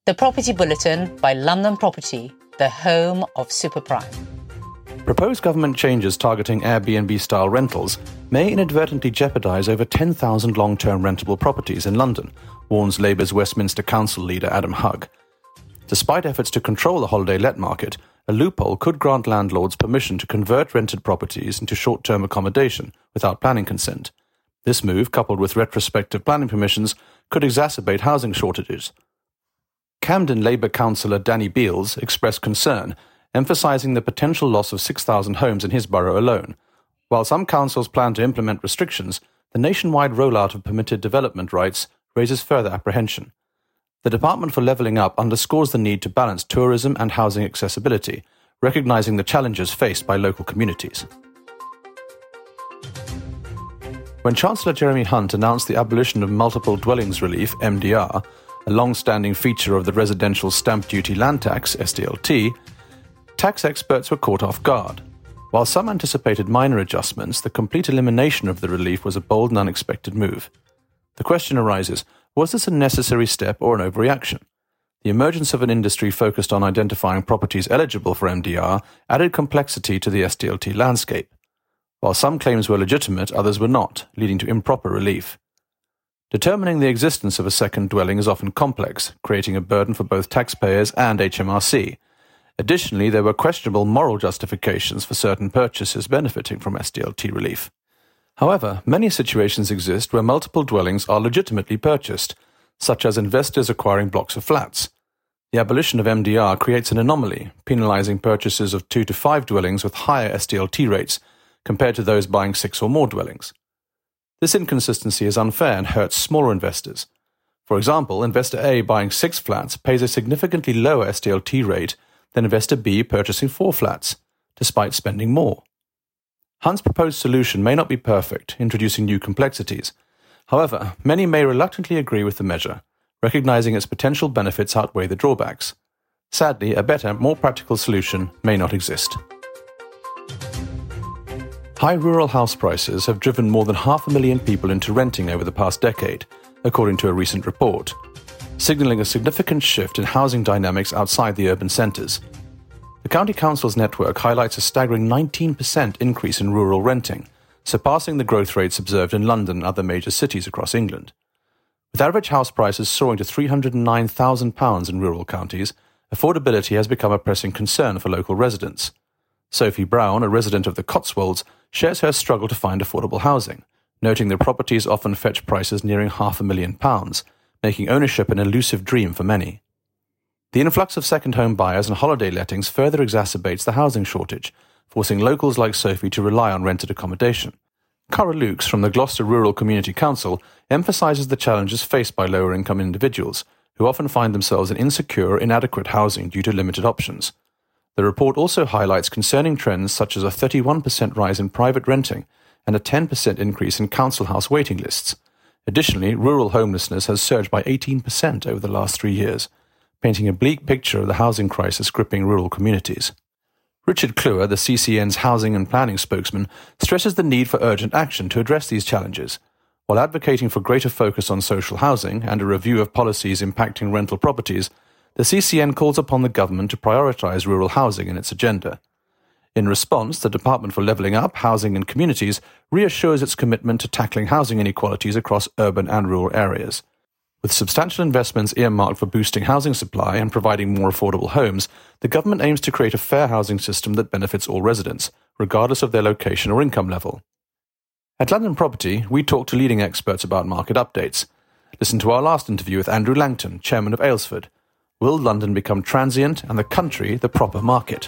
The Property Bulletin by London Property, the home of superprime. Proposed government changes targeting Airbnb-style rentals may inadvertently jeopardise over 10,000 long-term rentable properties in London, warns Labour's Westminster Council leader Adam Hugg. Despite efforts to control the holiday let market, a loophole could grant landlords permission to convert rented properties into short-term accommodation without planning consent. This move, coupled with retrospective planning permissions, could exacerbate housing shortages. Camden Labour councillor Danny Beales expressed concern, emphasising the potential loss of 6,000 homes in his borough alone. While some councils plan to implement restrictions, the nationwide rollout of permitted development rights raises further apprehension. The Department for Levelling Up underscores the need to balance tourism and housing accessibility, recognising the challenges faced by local communities. When Chancellor Jeremy Hunt announced the abolition of multiple dwellings relief, MDR, a long-standing feature of the residential stamp duty land tax, SDLT, tax experts were caught off guard. While some anticipated minor adjustments, the complete elimination of the relief was a bold and unexpected move. The question arises, was this a necessary step or an overreaction? The emergence of an industry focused on identifying properties eligible for MDR added complexity to the SDLT landscape. While some claims were legitimate, others were not, leading to improper relief. Determining the existence of a second dwelling is often complex, creating a burden for both taxpayers and HMRC. Additionally, there were questionable moral justifications for certain purchases benefiting from SDLT relief. However, many situations exist where multiple dwellings are legitimately purchased, such as investors acquiring blocks of flats. The abolition of MDR creates an anomaly, penalising purchases of 2 to 5 dwellings with higher SDLT rates compared to those buying 6 or more dwellings. This inconsistency is unfair and hurts smaller investors. For example, Investor A buying 6 flats pays a significantly lower SDLT rate than Investor B purchasing 4 flats, despite spending more. Hunt's proposed solution may not be perfect, introducing new complexities. However, many may reluctantly agree with the measure, recognising its potential benefits outweigh the drawbacks. Sadly, a better, more practical solution may not exist. High rural house prices have driven more than 500,000 people into renting over the past decade, according to a recent report, signalling a significant shift in housing dynamics outside the urban centres. The County Council's network highlights a staggering 19% increase in rural renting, surpassing the growth rates observed in London and other major cities across England. With average house prices soaring to £309,000 in rural counties, affordability has become a pressing concern for local residents. Sophie Brown, a resident of the Cotswolds, shares her struggle to find affordable housing, noting that properties often fetch prices nearing £500,000, making ownership an elusive dream for many. The influx of second home buyers and holiday lettings further exacerbates the housing shortage, forcing locals like Sophie to rely on rented accommodation. Cara Lukes from the Gloucester Rural Community Council emphasises the challenges faced by lower-income individuals, who often find themselves in insecure or inadequate housing due to limited options. The report also highlights concerning trends such as a 31% rise in private renting and a 10% increase in council house waiting lists. Additionally, rural homelessness has surged by 18% over the last 3 years, painting a bleak picture of the housing crisis gripping rural communities. Richard Kluwer, the CCN's housing and planning spokesman, stresses the need for urgent action to address these challenges. While advocating for greater focus on social housing and a review of policies impacting rental properties, the CCN calls upon the government to prioritise rural housing in its agenda. In response, the Department for Levelling Up, Housing and Communities reassures its commitment to tackling housing inequalities across urban and rural areas. With substantial investments earmarked for boosting housing supply and providing more affordable homes, the government aims to create a fair housing system that benefits all residents, regardless of their location or income level. At London Property, we talk to leading experts about market updates. Listen to our last interview with Andrew Langton, chairman of Aylesford. Will London become transient and the country the proper market?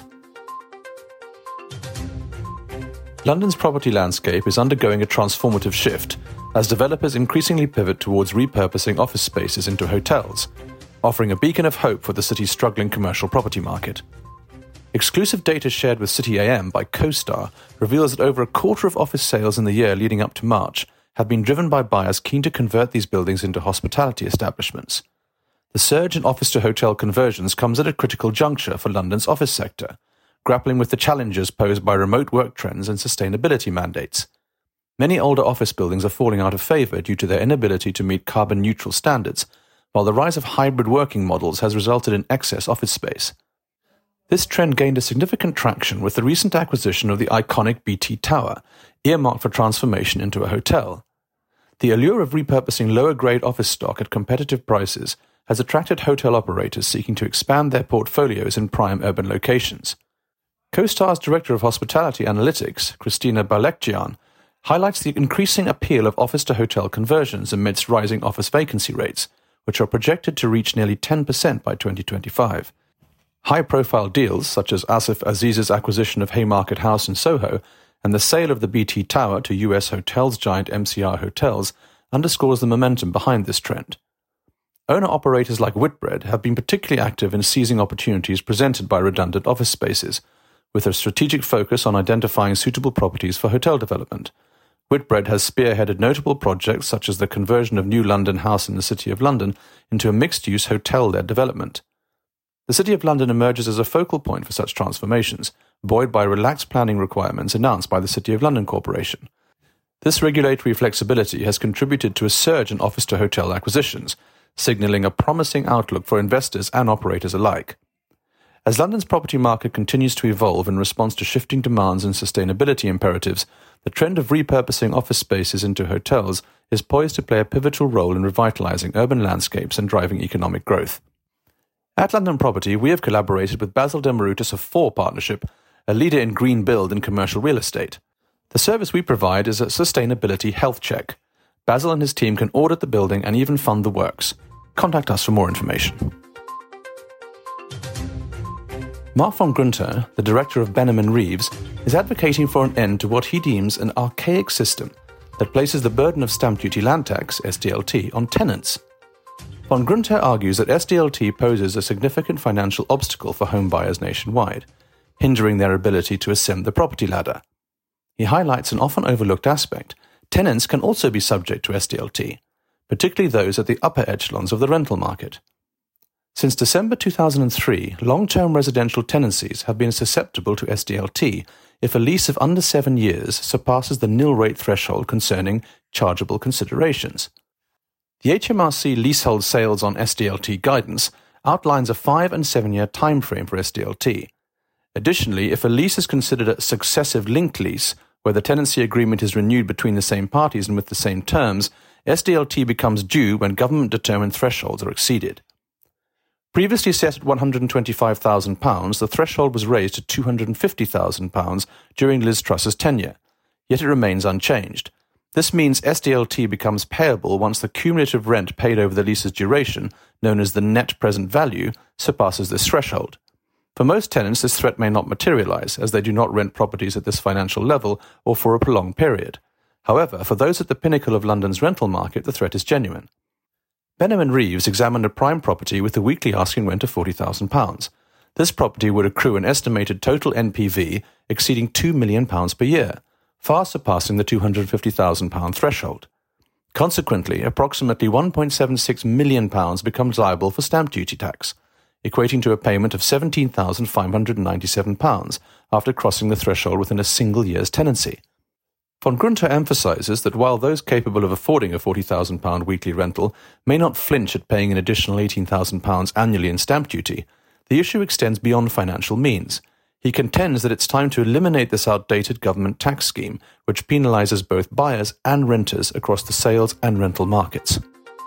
London's property landscape is undergoing a transformative shift as developers increasingly pivot towards repurposing office spaces into hotels, offering a beacon of hope for the city's struggling commercial property market. Exclusive data shared with City AM by CoStar reveals that over a quarter of office sales in the year leading up to March have been driven by buyers keen to convert these buildings into hospitality establishments. The surge in office-to-hotel conversions comes at a critical juncture for London's office sector, grappling with the challenges posed by remote work trends and sustainability mandates. Many older office buildings are falling out of favour due to their inability to meet carbon-neutral standards, while the rise of hybrid working models has resulted in excess office space. This trend gained a significant traction with the recent acquisition of the iconic BT Tower, earmarked for transformation into a hotel. The allure of repurposing lower-grade office stock at competitive prices has attracted hotel operators seeking to expand their portfolios in prime urban locations. CoStar's Director of Hospitality Analytics, Christina Balekjian, highlights the increasing appeal of office-to-hotel conversions amidst rising office vacancy rates, which are projected to reach nearly 10% by 2025. High-profile deals, such as Asif Aziz's acquisition of Haymarket House in Soho and the sale of the BT Tower to US hotels giant MCR Hotels, underscores the momentum behind this trend. Owner-operators like Whitbread have been particularly active in seizing opportunities presented by redundant office spaces, with a strategic focus on identifying suitable properties for hotel development. Whitbread has spearheaded notable projects such as the conversion of New London House in the City of London into a mixed-use hotel-led development. The City of London emerges as a focal point for such transformations, buoyed by relaxed planning requirements announced by the City of London Corporation. This regulatory flexibility has contributed to a surge in office-to-hotel acquisitions, signalling a promising outlook for investors and operators alike. As London's property market continues to evolve in response to shifting demands and sustainability imperatives, the trend of repurposing office spaces into hotels is poised to play a pivotal role in revitalizing urban landscapes and driving economic growth. At London Property, we have collaborated with Basil Demaritis of 4 Partnership, a leader in green build and commercial real estate. The service we provide is a sustainability health check. Basil and his team can audit the building and even fund the works. Contact us for more information. Mark von Grunter, the director of Benham & Reeves, is advocating for an end to what he deems an archaic system that places the burden of stamp duty land tax, SDLT, on tenants. Von Grunter argues that SDLT poses a significant financial obstacle for home buyers nationwide, hindering their ability to ascend the property ladder. He highlights an often overlooked aspect. Tenants can also be subject to SDLT, particularly those at the upper echelons of the rental market. Since December 2003, long-term residential tenancies have been susceptible to SDLT if a lease of under 7 years surpasses the nil rate threshold concerning chargeable considerations. The HMRC leasehold sales on SDLT guidance outlines a 5- and 7-year timeframe for SDLT. Additionally, if a lease is considered a successive linked lease, where the tenancy agreement is renewed between the same parties and with the same terms, SDLT becomes due when government-determined thresholds are exceeded. Previously set at £125,000, the threshold was raised to £250,000 during Liz Truss's tenure, yet it remains unchanged. This means SDLT becomes payable once the cumulative rent paid over the lease's duration, known as the net present value, surpasses this threshold. For most tenants, this threat may not materialise, as they do not rent properties at this financial level or for a prolonged period. However, for those at the pinnacle of London's rental market, the threat is genuine. Benham & Reeves examined a prime property with a weekly asking rent of £40,000. This property would accrue an estimated total NPV exceeding £2 million per year, far surpassing the £250,000 threshold. Consequently, approximately £1.76 million becomes liable for stamp duty tax, equating to a payment of £17,597 after crossing the threshold within a single year's tenancy. Von Grunter emphasises that while those capable of affording a £40,000 weekly rental may not flinch at paying an additional £18,000 annually in stamp duty, the issue extends beyond financial means. He contends that it's time to eliminate this outdated government tax scheme, which penalises both buyers and renters across the sales and rental markets.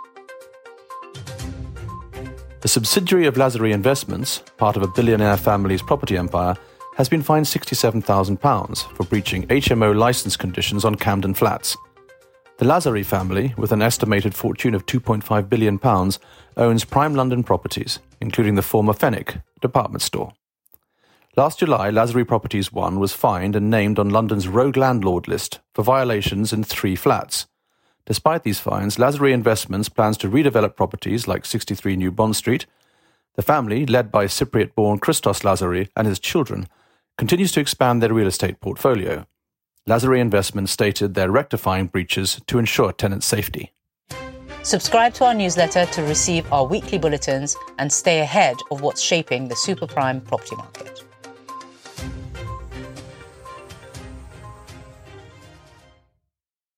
A subsidiary of Lazari Investments, part of a billionaire family's property empire, has been fined £67,000 for breaching HMO licence conditions on Camden Flats. The Lazari family, with an estimated fortune of £2.5 billion, owns prime London properties, including the former Fenwick department store. Last July, Lazari Properties 1 was fined and named on London's rogue landlord list for violations in 3 flats. Despite these fines, Lazari Investments plans to redevelop properties like 63 New Bond Street. The family, led by Cypriot-born Christos Lazari and his children, continues to expand their real estate portfolio. Lazari Investments stated they're rectifying breaches to ensure tenant safety. Subscribe to our newsletter to receive our weekly bulletins and stay ahead of what's shaping the super prime property market.